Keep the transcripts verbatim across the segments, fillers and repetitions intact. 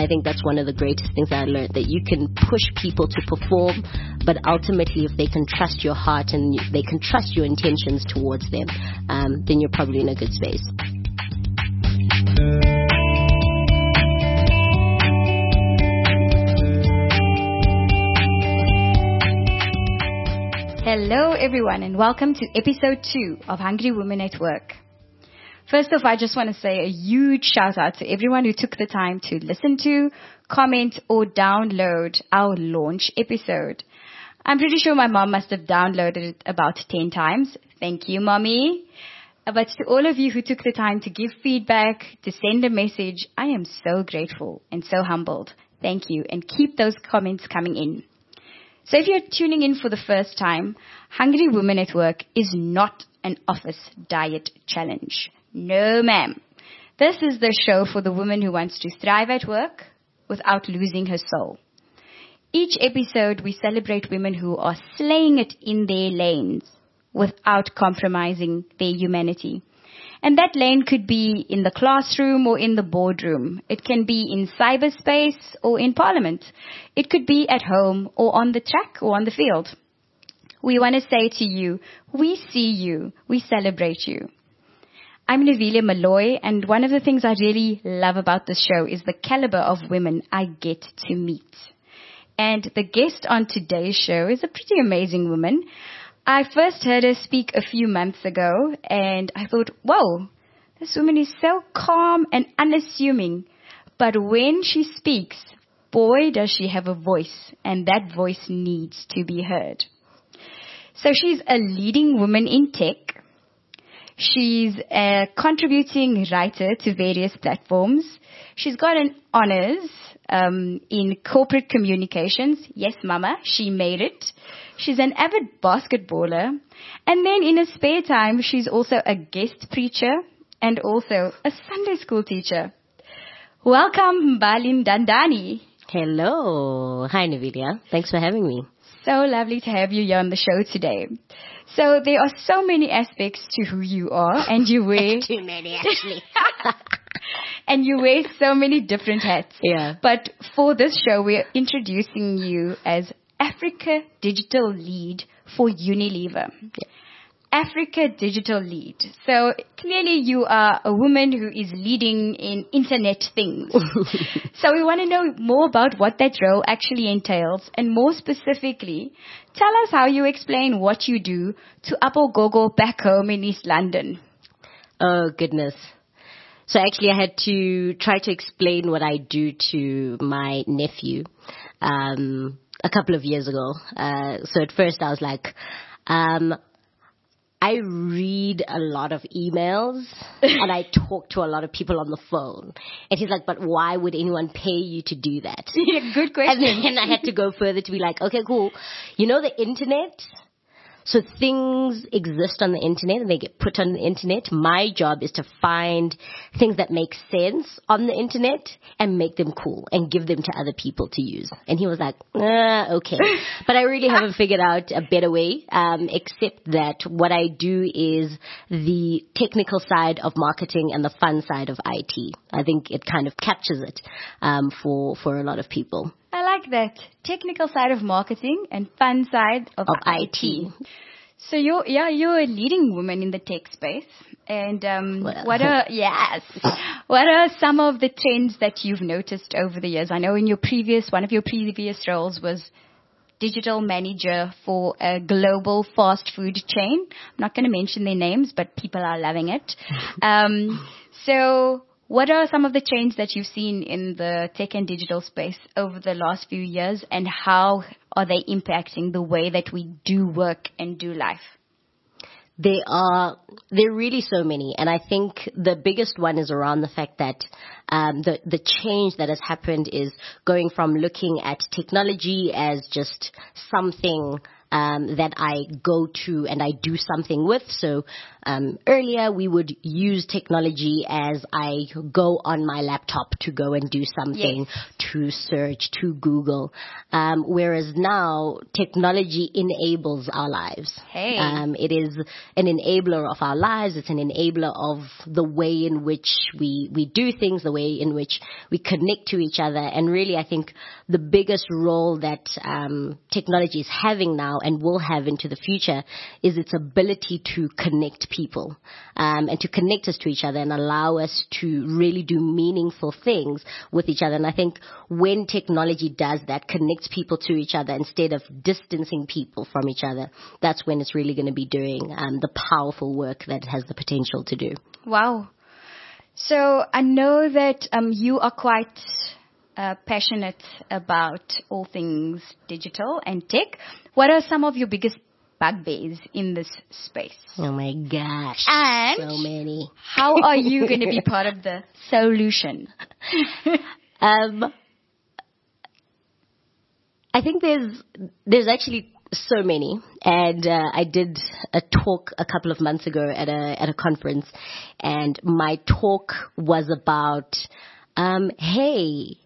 I think that's one of the greatest things I learned, that you can push people to perform, but ultimately if they can trust your heart and you, they can trust your intentions towards them, um, then you're probably in a good space. Hello everyone, and welcome to episode two of Hungry Women at Work. First off, I just want to say a huge shout out to everyone who took the time to listen to, comment, or download our launch episode. I'm pretty sure my mom must have downloaded it about ten times. Thank you, mommy. But to all of you who took the time to give feedback, to send a message, I am so grateful and so humbled. Thank you, and keep those comments coming in. So if you're tuning in for the first time, Hungry Women at Work is not an office diet challenge. No, ma'am. This is the show for the woman who wants to thrive at work without losing her soul. Each episode, we celebrate women who are slaying it in their lanes without compromising their humanity. And that lane could be in the classroom or in the boardroom. It can be in cyberspace or in parliament. It could be at home or on the track or on the field. We want to say to you, we see you, we celebrate you. I'm Navilia Malloy, and one of the things I really love about this show is the caliber of women I get to meet. And the guest on today's show is a pretty amazing woman. I first heard her speak a few months ago, and I thought, whoa, this woman is so calm and unassuming. But when she speaks, boy, does she have a voice, and that voice needs to be heard. So she's a leading woman in tech. She's a contributing writer to various platforms. She's got an honors um, in corporate communications. Yes, mama, she made it. She's an avid basketballer. And then in her spare time, she's also a guest preacher and also a Sunday school teacher. Welcome, Mbalini Dandani. Hello. Hi, Navilia. Thanks for having me. So lovely to have you here on the show today. So there are so many aspects to who you are, and you wear... Too many, actually. And you wear so many different hats. Yeah. But for this show, we're introducing you as Africa Digital Lead for Unilever. Yeah. Africa Digital Lead. So clearly you are a woman who is leading in internet things. So we want to know more about what that role actually entails, and more specifically, tell us how you explain what you do to Apo Gogo back home in East London. Oh, goodness. So actually I had to try to explain what I do to my nephew um, a couple of years ago. Uh, so at first I was like, um, I read a lot of emails and I talk to a lot of people on the phone. And he's like, but why would anyone pay you to do that? Yeah, good question. And then I had to go further to be like, okay, cool. You know the internet? So things exist on the internet and they get put on the internet. My job is to find things that make sense on the internet and make them cool and give them to other people to use. And he was like, ah, okay. But I really haven't figured out a better way, um, except that what I do is the technical side of marketing and the fun side of I T. I think it kind of captures it um, for, for a lot of people. I like that. Technical side of marketing and fun side of, of I T. I T. So you're, yeah, you're a leading woman in the tech space. And, um, well, what are, yes, what are some of the trends that you've noticed over the years? I know in your previous, one of your previous roles was digital manager for a global fast food chain. I'm not going to mention their names, but people are loving it. Um, so what are some of the trends that you've seen in the tech and digital space over the last few years, and how are they impacting the way that we do work and do life? There are, there are really so many. And I think the biggest one is around the fact that um, the, the change that has happened is going from looking at technology as just something um, that I go to and I do something with. So um, earlier, we would use technology as I go on my laptop to go and do something, yes. to search, to Google. Um, whereas now, technology enables our lives. Hey. Um, it is an enabler of our lives. It's an enabler of the way in which we, we do things, the way in which we connect to each other. And really, I think the biggest role that um, technology is having now and will have into the future is its ability to connect people um, and to connect us to each other and allow us to really do meaningful things with each other. And I think when technology does that, connects people to each other instead of distancing people from each other, that's when it's really going to be doing um, the powerful work that it has the potential to do. Wow. So I know that um, you are quite uh, passionate about all things digital and tech. What are some of your biggest bugbears in this space? Oh my gosh. And so many. How are you going to be part of the solution? um, I think there's, there's actually so many. And, uh, I did a talk a couple of months ago at a, at a conference, and my talk was about, um, hey,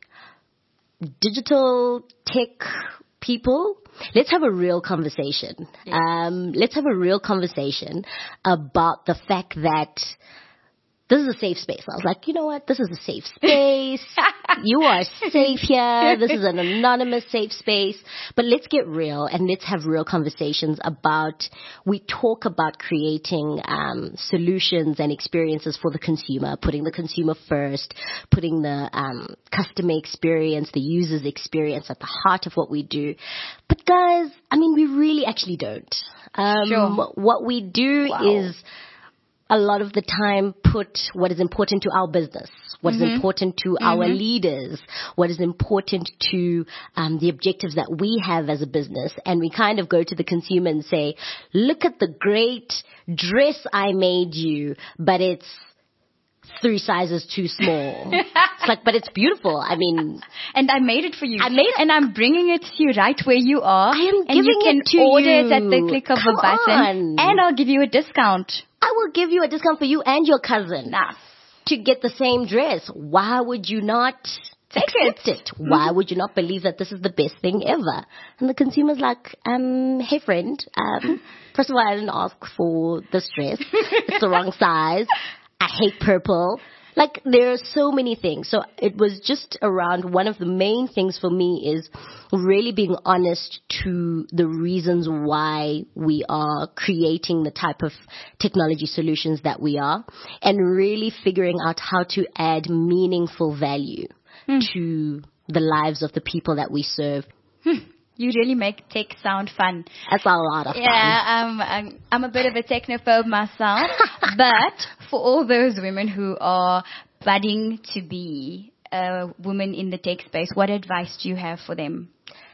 digital tech people, let's have a real conversation. Yes. Um, let's have a real conversation about the fact that this is a safe space. I was like, you know what? This is a safe space. You are safe here. This is an anonymous safe space. But let's get real and let's have real conversations about, we talk about creating um, solutions and experiences for the consumer, putting the consumer first, putting the um, customer experience, the user's experience at the heart of what we do. But guys, I mean, we really actually don't. Um, sure. What we do wow. is a lot of the time put what is important to our business, what mm-hmm. is important to mm-hmm. our leaders, what is important to um, the objectives that we have as a business. And we kind of go to the consumer and say, look at the great dress I made you, but it's three sizes too small. It's like, but it's beautiful. I mean, and I made it for you. I made it, and I'm bringing it to you right where you are. I am and giving you can it to order you. it at the click of Come a button, on. and I'll give you a discount. I will give you a discount for you and your cousin nah. to get the same dress. Why would you not take accept it? it? Why mm-hmm. would you not believe that this is the best thing ever? And the consumer's like, um, hey friend, um, first of all, I didn't ask for this dress. It's the wrong size. I hate purple. Like, there are so many things. So it was just around, one of the main things for me is really being honest to the reasons why we are creating the type of technology solutions that we are, and really figuring out how to add meaningful value mm. to the lives of the people that we serve. Hmm. You really make tech sound fun. That's a lot of fun. Yeah, um, I'm, I'm a bit of a technophobe myself. But for all those women who are budding to be a woman in the tech space, what advice do you have for them?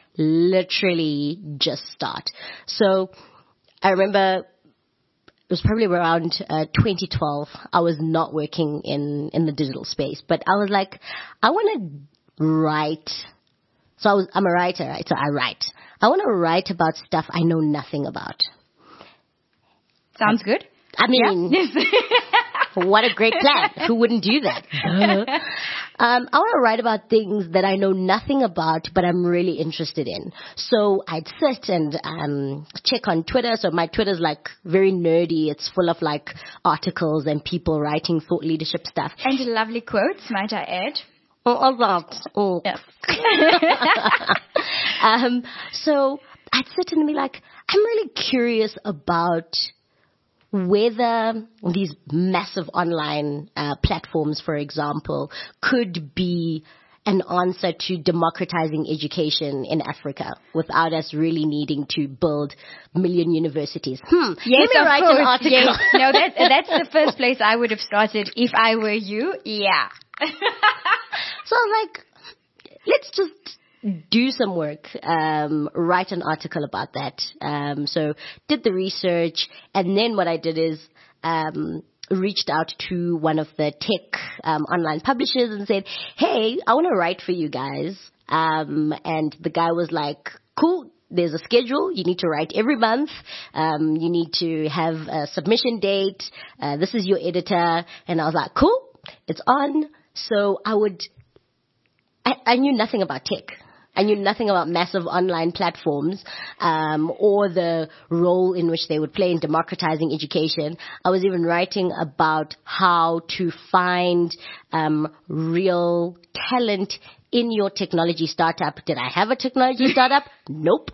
Literally just start. So I remember it was probably around uh, twenty twelve. I was not working in, in the digital space, but I was like, I want to write. So I was, I'm a writer, right? So I write. I want to write about stuff I know nothing about. Sounds good. I mean, yeah. What a great plan. Who wouldn't do that? um, I want to write about things that I know nothing about, but I'm really interested in. So I'd sit and um, check on Twitter. So my Twitter's like very nerdy. It's full of like articles and people writing thought leadership stuff. And lovely quotes, might I add. Oh, that. Oh. Yes. um, so I'd sit and be like, I'm really curious about whether these massive online uh, platforms, for example, could be an answer to democratizing education in Africa without us really needing to build million universities. Hmm. Yes, Let me of write course. an article. Yes. No, that, that's the first place I would have started if I were you. Yeah. So I was like, let's just do some work, um, write an article about that. Um, so did the research, and then what I did is um, reached out to one of the tech um, online publishers and said, hey, I want to write for you guys. Um, and the guy was like, cool, there's a schedule. You need to write every month. Um, you need to have a submission date. Uh, this is your editor. And I was like, cool, it's on. So I would, I, I knew nothing about tech. I knew nothing about massive online platforms, um, or the role in which they would play in democratizing education. I was even writing about how to find, um, real talent in your technology startup. Did I have a technology startup? Nope.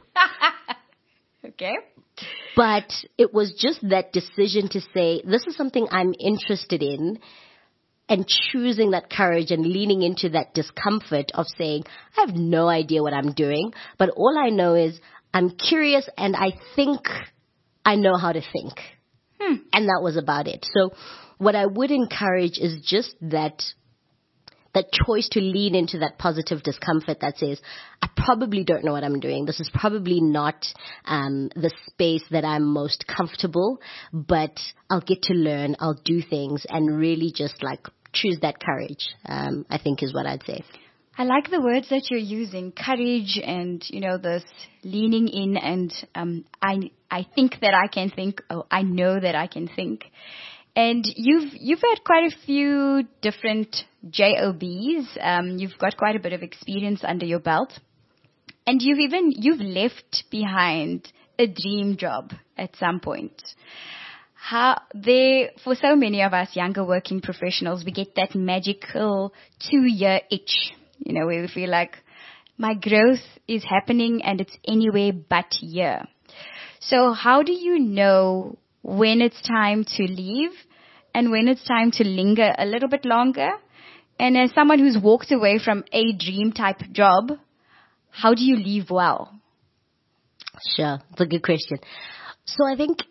Okay. But it was just that decision to say, this is something I'm interested in, and choosing that courage and leaning into that discomfort of saying, I have no idea what I'm doing, but all I know is I'm curious and I think I know how to think. Hmm. And that was about it. So what I would encourage is just that that choice to lean into that positive discomfort that says, I probably don't know what I'm doing. This is probably not um, the space that I'm most comfortable, but I'll get to learn, I'll do things, and really just like choose that courage, um, I think is what I'd say. I like the words that you're using, courage and, you know, this leaning in and um, I I think that I can think, oh, I know that I can think. And you've you've had quite a few different jobs. Um, you've got quite a bit of experience under your belt, and you've even you've left behind a dream job at some point. How they for so many of us younger working professionals, we get that magical two-year itch, you know, where we feel like my growth is happening and it's anywhere but here. So how do you know when it's time to leave and when it's time to linger a little bit longer? And as someone who's walked away from a dream type job, how do you leave well? Sure. It's a good question. So I think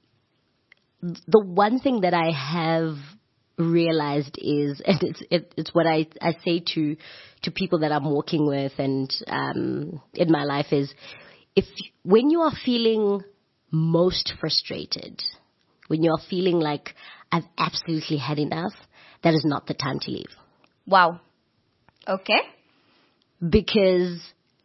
the one thing that I have realized is, and it's, it, it's what I, I say to, to people that I'm working with and, um, in my life is, if, when you are feeling most frustrated, when you're feeling like I've absolutely had enough, that is not the time to leave. Wow. Okay. Because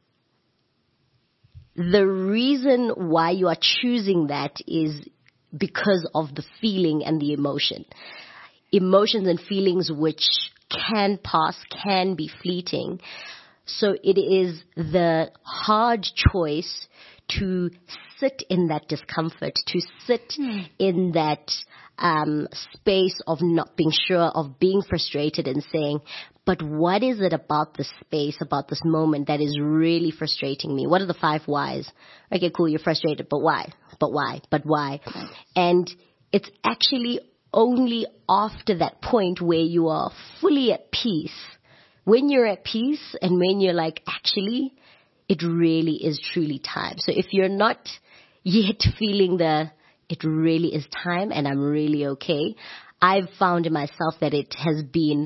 the reason why you are choosing that is because of the feeling and the emotion. Emotions and feelings which can pass, can be fleeting. So it is the hard choice to sit in that discomfort, to sit mm. in that um, space of not being sure, of being frustrated and saying, but what is it about this space, about this moment that is really frustrating me? What are the five whys? Okay, cool, you're frustrated, but why? But why? But why? And it's actually only after that point where you are fully at peace, when you're at peace and when you're like, actually, it really is truly time. So if you're not yet feeling the, it really is time and I'm really okay, I've found in myself that it has been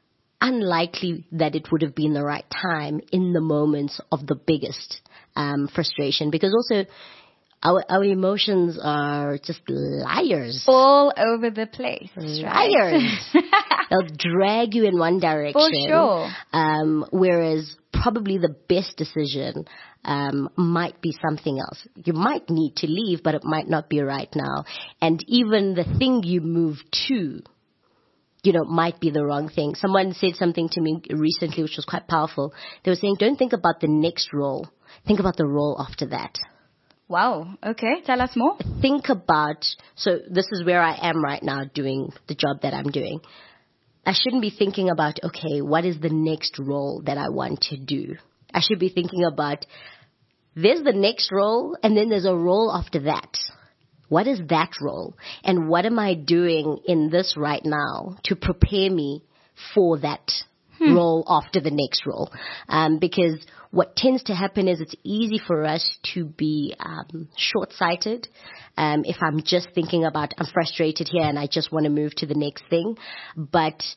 unlikely that it would have been the right time in the moments of the biggest um, frustration, because also our, our emotions are just liars. All over the place. Liars. Right? They'll drag you in one direction. For sure. Um, whereas probably the best decision um, might be something else. You might need to leave, but it might not be right now. And even the thing you move to, you know, might be the wrong thing. Someone said something to me recently which was quite powerful. They were saying, don't think about the next role. Think about the role after that. Wow. Okay. Tell us more. Think about, so this is where I am right now doing the job that I'm doing. I shouldn't be thinking about, okay, what is the next role that I want to do? I should be thinking about, there's the next role and then there's a role after that. What is that role? And what am I doing in this right now to prepare me for that hmm. role after the next role? Um, because what tends to happen is it's easy for us to be um, short-sighted. Um, if I'm just thinking about, I'm frustrated here and I just want to move to the next thing. But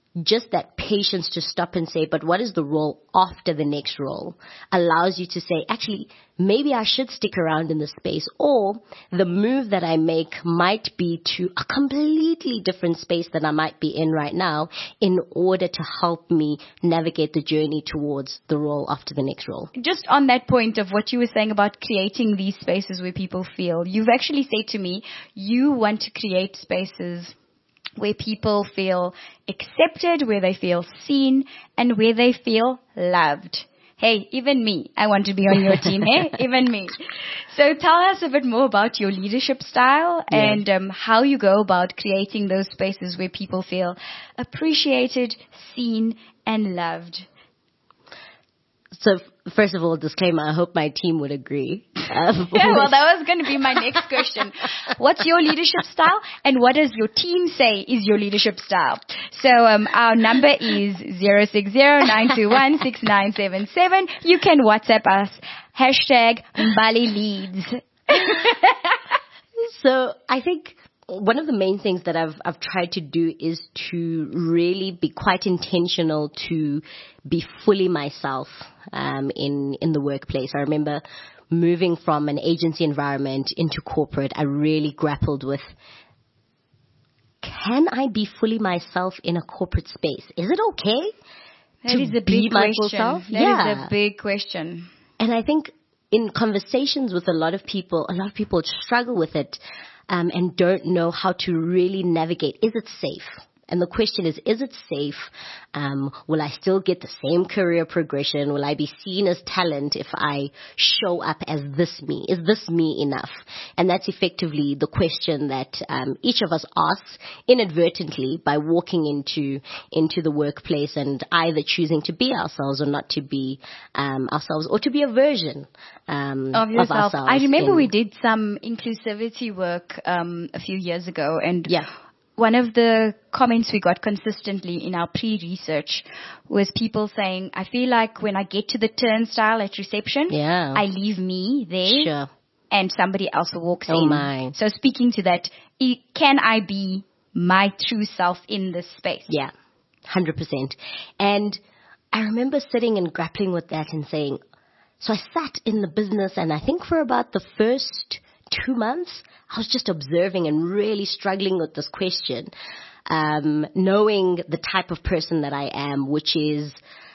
just that patience to stop and say, but what is the role after the next role, allows you to say, actually, maybe I should stick around in this space, or the move that I make might be to a completely different space than I might be in right now in order to help me navigate the journey towards the role after the next role. Just on that point of what you were saying about creating these spaces where people feel, you've actually said to me, you want to create spaces where people feel accepted, where they feel seen, and where they feel loved. Hey, even me, I want to be on your team. Hey, even me. So tell us a bit more about your leadership style yeah. and um, how you go about creating those spaces where people feel appreciated, seen, and loved. So, first of all, disclaimer, I hope my team would agree. Um, yeah, well, that was going to be my next question. What's your leadership style, and what does your team say is your leadership style? So, um, our number is zero six zero nine two one six nine seven seven. You can WhatsApp us, hashtag Mbali Leads. So, I think one of the main things that I've I've tried to do is to really be quite intentional to be fully myself um, in in the workplace. I remember moving from an agency environment into corporate. I really grappled with, can I be fully myself in a corporate space? Is it okay that to is a be big my full question. self? That yeah. is a big question. And I think in conversations with a lot of people, a lot of people struggle with it. Um, and don't know how to really navigate. Is it safe? And the question is, is it safe? Um, will I still get the same career progression? Will I be seen as talent if I show up as this me? Is this me enough? And that's effectively the question that um, each of us asks inadvertently by walking into into the workplace and either choosing to be ourselves or not to be um, ourselves, or to be a version um, of yourself. Of I remember in, we did some inclusivity work um, a few years ago, and yeah. one of the comments we got consistently in our pre-research was people saying, I feel like when I get to the turnstile at reception, yeah. I leave me there sure. and somebody else walks oh in. My. So speaking to that, can I be my true self in this space? Yeah, one hundred percent. And I remember sitting and grappling with that and saying, so I sat in the business, and I think for about the first two months, I was just observing and really struggling with this question, um, knowing the type of person that I am, which is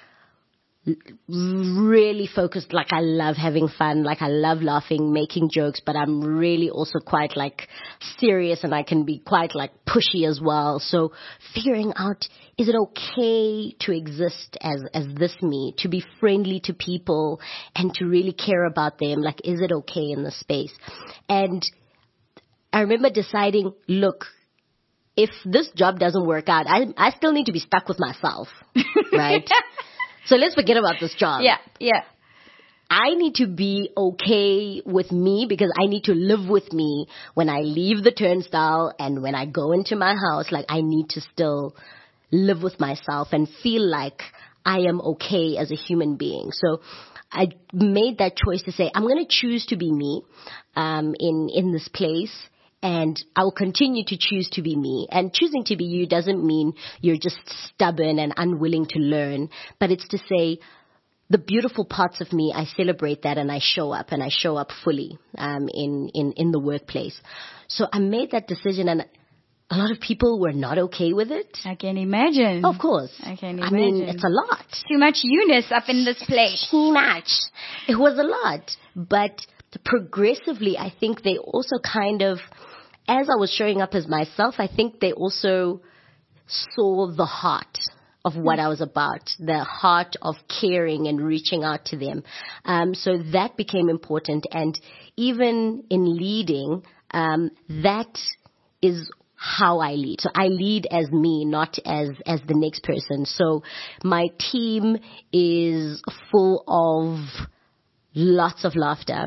really focused. Like, I love having fun, like I love laughing, making jokes, but I'm really also quite like serious, and I can be quite like pushy as well. So figuring out, is it okay to exist as, as this me, to be friendly to people and to really care about them? Like, is it okay in this space? And I remember deciding, look, if this job doesn't work out, I, I still need to be stuck with myself, right? So let's forget about this job. Yeah, yeah. I need to be okay with me, because I need to live with me when I leave the turnstile and when I go into my house. Like, I need to still live with myself and feel like I am okay as a human being. So I made that choice to say, I'm going to choose to be me um, in, in this place. And I will continue to choose to be me. And choosing to be you doesn't mean you're just stubborn and unwilling to learn. But it's to say, the beautiful parts of me, I celebrate that, and I show up, and I show up fully um, in, in, in the workplace. So I made that decision, and a lot of people were not okay with it. I can imagine. Of course. I can imagine. I mean, it's a lot. Too much you-ness up in this place. Too much. It was a lot. But progressively, I think they also kind of, as I was showing up as myself, I think they also saw the heart of what I was about, the heart of caring and reaching out to them. Um, so that became important. And even in leading, um, that is how I lead. So I lead as me, not as, as the next person. So my team is full of lots of laughter,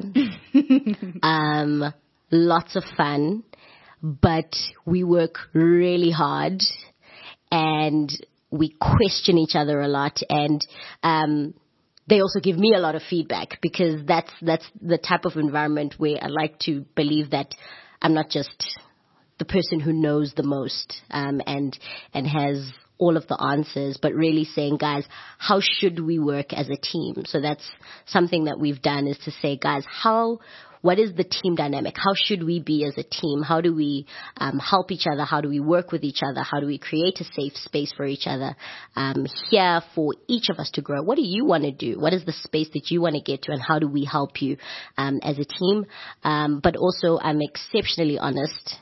um, lots of fun, but we work really hard and we question each other a lot. And um, they also give me a lot of feedback, because that's that's the type of environment where I like to believe that I'm not just the person who knows the most um, and and has all of the answers, but really saying, guys, how should we work as a team? So that's something that we've done, is to say, guys, how, what is the team dynamic? How should we be as a team? How do we um, help each other? How do we work with each other? How do we create a safe space for each other um, here for each of us to grow? What do you want to do? What is the space that you want to get to, and how do we help you um, as a team? Um, but also, I'm exceptionally honest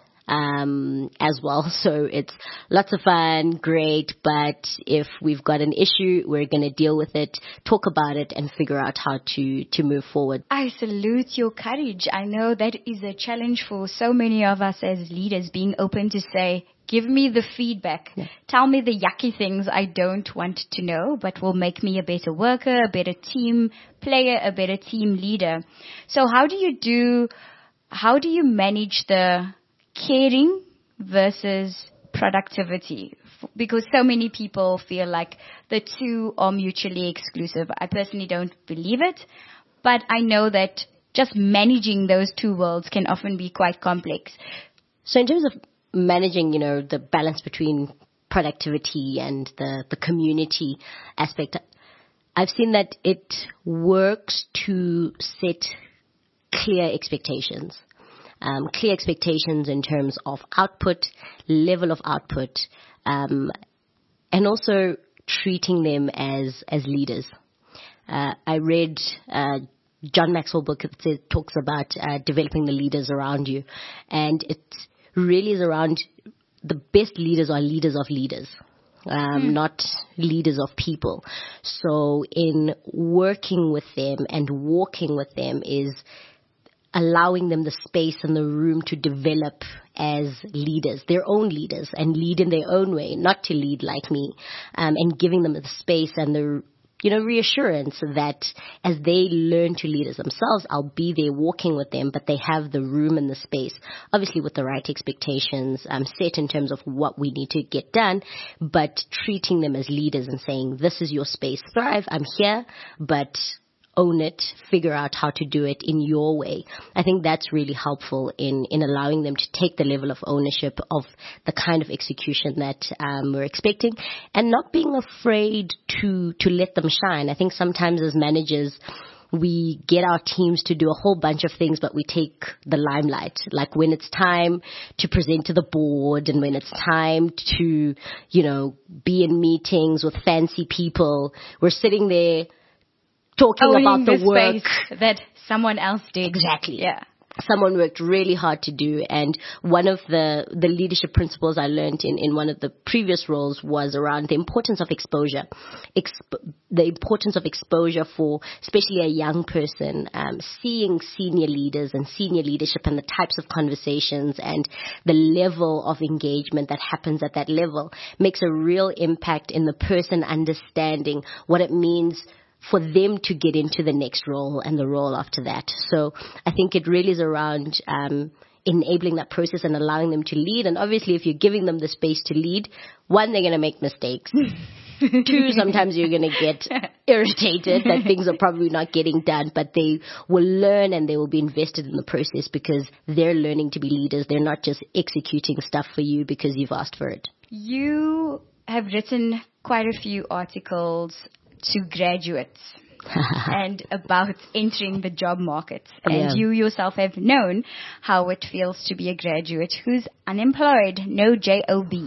um as well, so it's lots of fun, great, but if we've got an issue, we're going to deal with it, talk about it, and figure out how to to move forward. I salute your courage. I know that is a challenge for so many of us as leaders, being open to say, give me the feedback. Yeah. Tell me the yucky things I don't want to know, but will make me a better worker, a better team player, a better team leader. So how do you do, how do you manage the caring versus productivity? Because so many people feel like the two are mutually exclusive. I personally don't believe it, but I know that just managing those two worlds can often be quite complex. So in terms of managing, you know, the balance between productivity and the, the community aspect, I've seen that it works to set clear expectations. Um, clear expectations in terms of output, level of output, um, and also treating them as as leaders. Uh, I read uh, John Maxwell book that says, talks about uh, developing the leaders around you, and it really is around the best leaders are leaders of leaders. Um, mm. Not leaders of people. So in working with them and walking with them is allowing them the space and the room to develop as leaders, their own leaders, and lead in their own way, not to lead like me, um, and giving them the space and the, you know, reassurance that as they learn to lead as themselves, I'll be there walking with them, but they have the room and the space, obviously with the right expectations um, set in terms of what we need to get done, but treating them as leaders and saying, this is your space, thrive, I'm here, but own it, figure out how to do it in your way. I think that's really helpful in, in allowing them to take the level of ownership of the kind of execution that um, we're expecting, and not being afraid to, to let them shine. I think sometimes as managers, we get our teams to do a whole bunch of things, but we take the limelight. Like when it's time to present to the board, and when it's time to, you know, be in meetings with fancy people, we're sitting there talking Owning about the, the work space that someone else did. Exactly. Yeah. Someone worked really hard to do. And one of the, the leadership principles I learned in, in one of the previous roles was around the importance of exposure. Exp- the importance of exposure for especially a young person, um, seeing senior leaders and senior leadership and the types of conversations and the level of engagement that happens at that level makes a real impact in the person understanding what it means for them to get into the next role and the role after that. So I think it really is around um, enabling that process and allowing them to lead. And obviously, if you're giving them the space to lead, one, they're going to make mistakes. Two, sometimes you're going to get irritated that things are probably not getting done, but they will learn and they will be invested in the process because they're learning to be leaders. They're not just executing stuff for you because you've asked for it. You have written quite a few articles to graduates and about entering the job market. And yeah. you yourself have known how it feels to be a graduate who's unemployed, no J O B.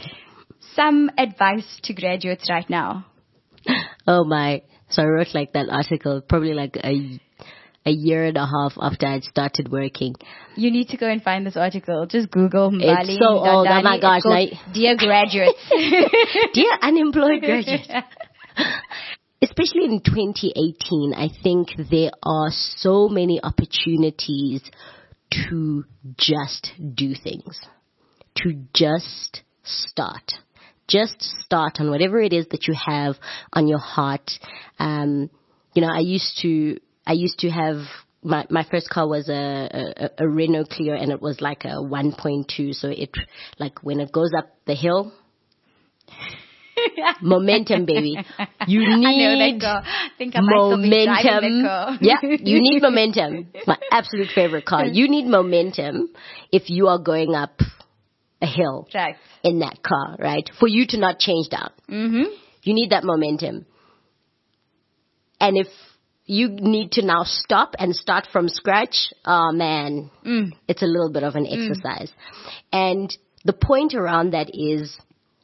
Some advice to graduates right now. Oh my. So I wrote like that article probably like a a year and a half after I'd started working. You need to go and find this article. Just Google Mbali. It's so old. Oh my gosh. Now, Dear graduates. Dear unemployed graduates. Especially in twenty eighteen, I think there are so many opportunities to just do things, to just start. Just start on whatever it is that you have on your heart. Um, you know, I used to, I used to have, my, my first car was a, a, a Renault Clio, and it was like a one point two. So it, like when it goes up the hill, momentum, baby. You need I think I momentum. Yeah, you need momentum. My absolute favorite car. You need momentum if you are going up a hill Right. in that car, right? For you to not change down. Mm-hmm. You need that momentum. And if you need to now stop and start from scratch, oh man, Mm. it's a little bit of an exercise. And the point around that is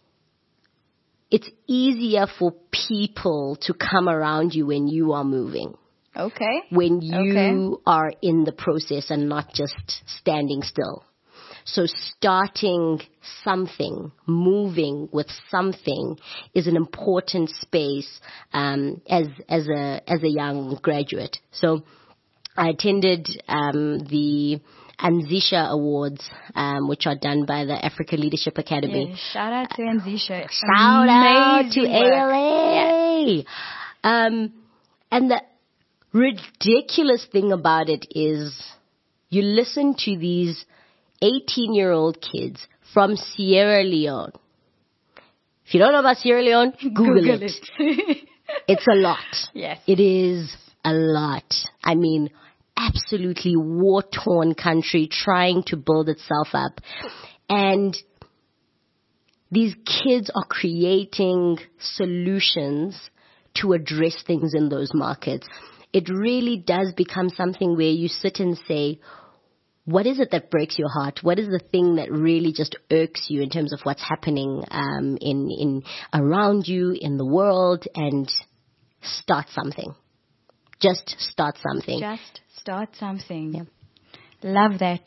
it's easier for people to come around you when you are moving. Okay. When you Okay. are in the process and not just standing still. So starting something, moving with something is an important space um, as as a as a young graduate. So I attended um, the Anzisha Awards, um, which are done by the Africa Leadership Academy. Yeah, shout out to Anzisha. Shout out to Amazing A L work. A. Um, and the ridiculous thing about it is you listen to these eighteen-year-old kids from Sierra Leone. If you don't know about Sierra Leone, Google, Google it. it. It's a lot. Yes. It is a lot. I mean, absolutely war-torn country trying to build itself up. And these kids are creating solutions to address things in those markets. It really does become something where you sit and say, what is it that breaks your heart? What is the thing that really just irks you in terms of what's happening um, in in around you in the world? And start something. Just start something. Just start something. Yeah. Love that.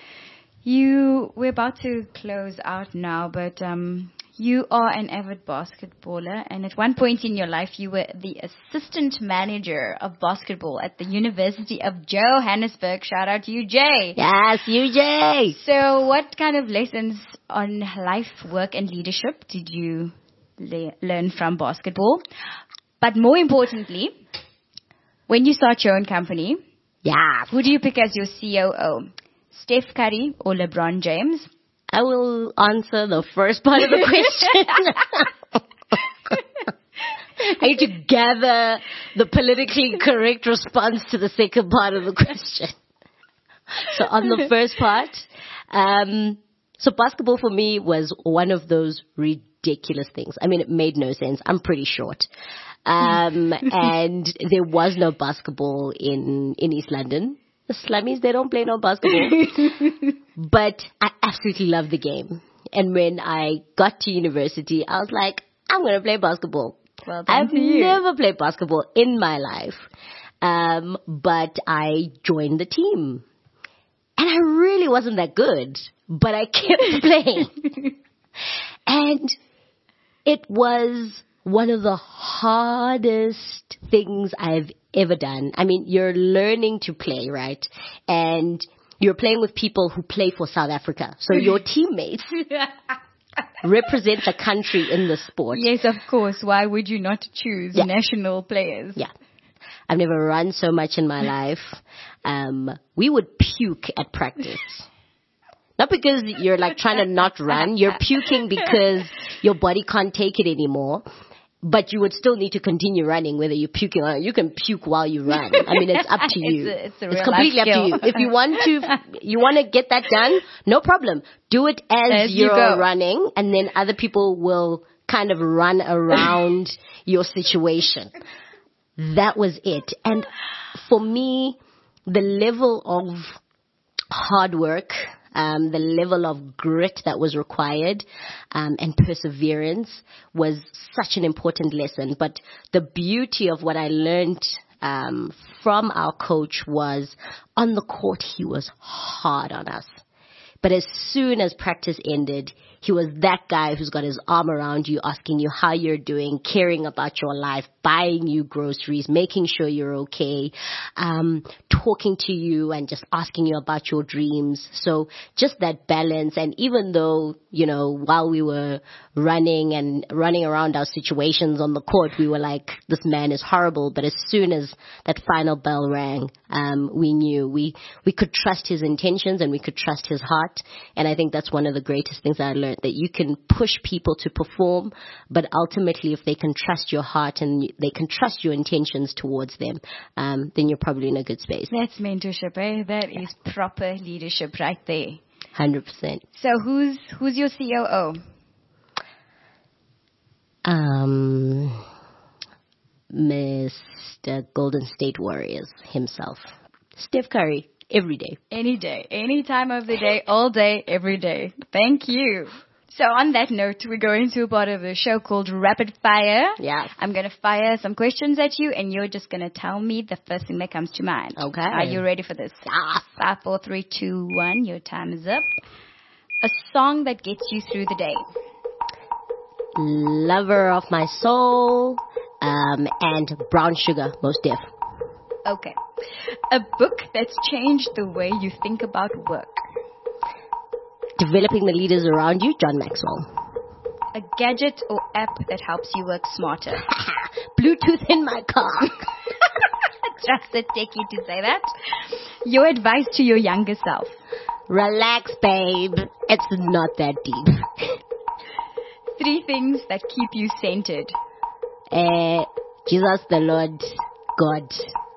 You, we're about to close out now, but um, you are an avid basketballer, and at one point in your life, you were the assistant manager of basketball at the University of Johannesburg. Shout out to you, Jay. Yes, U J. So what kind of lessons on life, work, and leadership did you le- learn from basketball? But more importantly, when you start your own company, Yeah. who do you pick as your C O O? Steph Curry or LeBron James? I will answer the first part of the question. I need to gather the politically correct response to the second part of the question. So on the first part, um, so basketball for me was one of those ridiculous things. I mean, it made no sense. I'm pretty short. Um, and there was no basketball in, in East London. The slummies, they don't play no basketball. But I absolutely love the game. And when I got to university, I was like, I'm going to play basketball. Well done I've to you. never played basketball in my life. Um, but I joined the team. And I really wasn't that good, but I kept playing. And it was one of the hardest things I've ever done. I mean, you're learning to play, right? And you're playing with people who play for South Africa. So your teammates represent the country in the sport. Yes, of course. Why would you not choose Yeah. national players? Yeah. I've never run so much in my life. Um, we would puke at practice. Not because you're like trying to not run. You're puking because your body can't take it anymore. But you would still need to continue running, whether you're puking or not. You can puke while you run. I mean, it's up to you. It's, a, it's, a real completely life up to skill. you. If you want to, you want to get that done, no problem. Do it as, As you you're go. running, and then other people will kind of run around your situation. That was it. And for me, the level of hard work, um, the level of grit that was required, um, and perseverance was such an important lesson. But the beauty of what I learned um, from our coach was on the court, he was hard on us. But as soon as practice ended, he was that guy who's got his arm around you, asking you how you're doing, caring about your life, buying you groceries, making sure you're okay, um, talking to you and just asking you about your dreams. So just that balance. And even though, you know, while we were running and running around our situations on the court, we were like, this man is horrible. But as soon as that final bell rang, um, we knew we, we could trust his intentions and we could trust his heart. And I think that's one of the greatest things I learned, that you can push people to perform, but ultimately if they can trust your heart and they can trust your intentions towards them, um, then you're probably in a good space. That's mentorship, eh? That is proper leadership right there. hundred percent. So who's who's your C O O? Um, Mister Golden State Warriors himself, Steph Curry, every day. Any day, any time of the day, all day, every day. Thank you. So on that note, we're going to a part of the show called Rapid Fire. Yeah. I'm going to fire some questions at you, and you're just going to tell me the first thing that comes to mind. Okay. Are you ready for this? Yeah. Five, four, three, two, one. Your time is up. A song that gets you through the day. Lover of My Soul, um, and Brown Sugar, Most Def. Okay. A book that's changed the way you think about work. Developing the Leaders Around You, John Maxwell. A gadget or app that helps you work smarter. Bluetooth in my car. Just a techie to say that. Your advice to your younger self. Relax, babe. It's not that deep. Three things that keep you centered. Uh, Jesus, the Lord, God.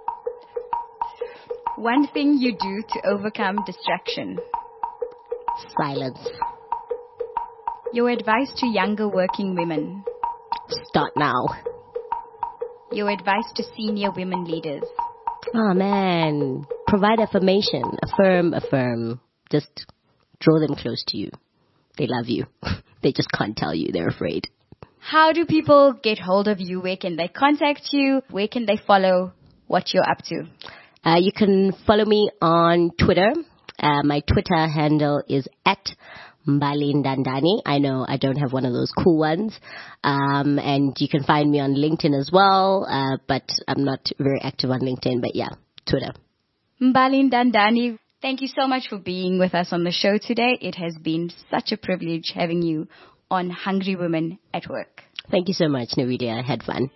One thing you do to overcome distraction. Silence. Your advice to younger working women. Start now. Your advice to senior women leaders. Oh man. Provide affirmation. Affirm, affirm. Just draw them close to you. They love you. They just can't tell you. They're afraid. How do people get hold of you? Where can they contact you? Where can they follow what you're up to? Uh, you can follow me on Twitter. Uh, my Twitter handle is at Mbalindandani. I know I don't have one of those cool ones. Um, and you can find me on LinkedIn as well. Uh, but I'm not very active on LinkedIn. But yeah, Twitter. Mbalindandani, thank you so much for being with us on the show today. It has been such a privilege having you on Hungry Women at Work. Thank you so much, Navidia. I had fun.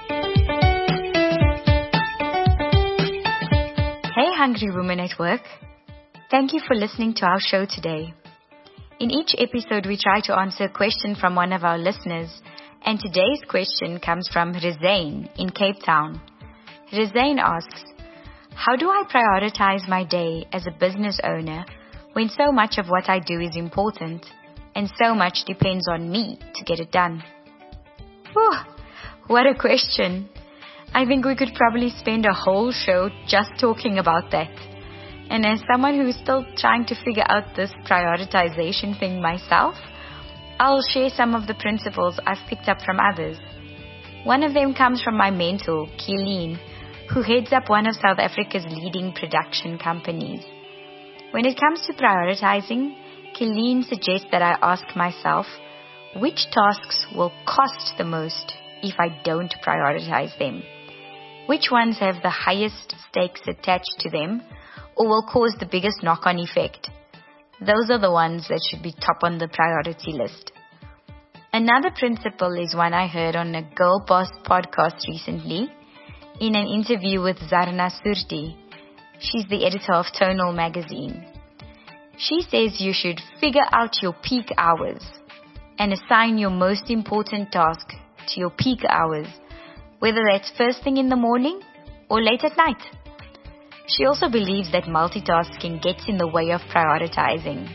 Hey, Hungry Women at Work. Thank you for listening to our show today. In each episode, we try to answer a question from one of our listeners, and today's question comes from Rizane in Cape Town. Rizane asks, how do I prioritize my day as a business owner when so much of what I do is important and so much depends on me to get it done? Whew, what a question. I think we could probably spend a whole show just talking about that. And as someone who's still trying to figure out this prioritization thing myself, I'll share some of the principles I've picked up from others. One of them comes from my mentor, Keeleen, who heads up one of South Africa's leading production companies. When it comes to prioritizing, Keeleen suggests that I ask myself, which tasks will cost the most if I don't prioritize them? Which ones have the highest stakes attached to them or will cause the biggest knock-on effect? Those are the ones that should be top on the priority list. Another principle is one I heard on a Girl Boss podcast recently in an interview with Zarna Surti. She's the editor of Tonal magazine. She says you should figure out your peak hours and assign your most important task to your peak hours, whether that's first thing in the morning or late at night. She also believes that multitasking gets in the way of prioritizing.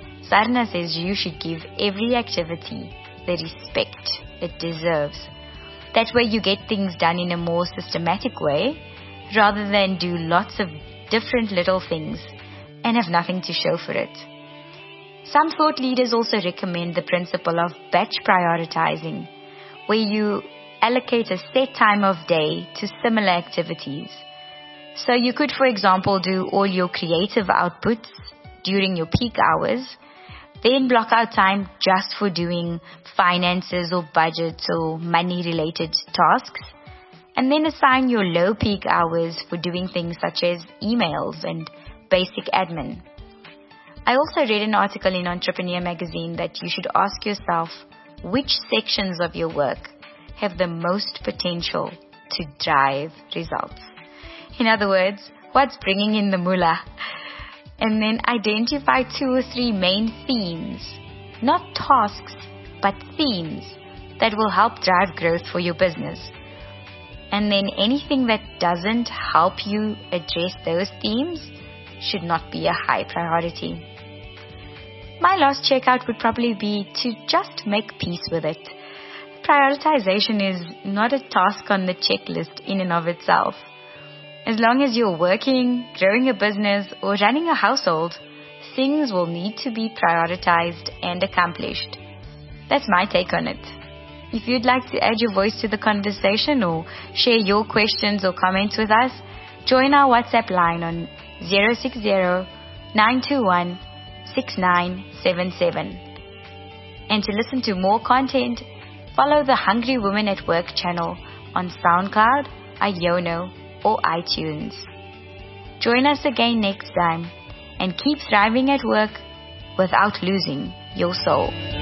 Sarna says you should give every activity the respect it deserves. That way you get things done in a more systematic way rather than do lots of different little things and have nothing to show for it. Some thought leaders also recommend the principle of batch prioritizing, where you allocate a set time of day to similar activities. So you could, for example, do all your creative outputs during your peak hours, then block out time just for doing finances or budgets or money-related tasks, and then assign your low peak hours for doing things such as emails and basic admin. I also read an article in Entrepreneur magazine that you should ask yourself which sections of your work have the most potential to drive results. In other words, what's bringing in the moolah? And then identify two or three main themes, not tasks, but themes that will help drive growth for your business. And then anything that doesn't help you address those themes should not be a high priority. my last checkout would probably be to just make peace with it. Prioritization is not a task on the checklist in and of itself. As long as you're working, growing a business, or running a household, things will need to be prioritized and accomplished. That's my take on it. If you'd like to add your voice to the conversation or share your questions or comments with us, join our WhatsApp line on zero six zero, nine two one, six nine seven seven. And to listen to more content, follow the Hungry Women at Work channel on SoundCloud, Iono, or iTunes. Join us again next time and keep thriving at work without losing your soul.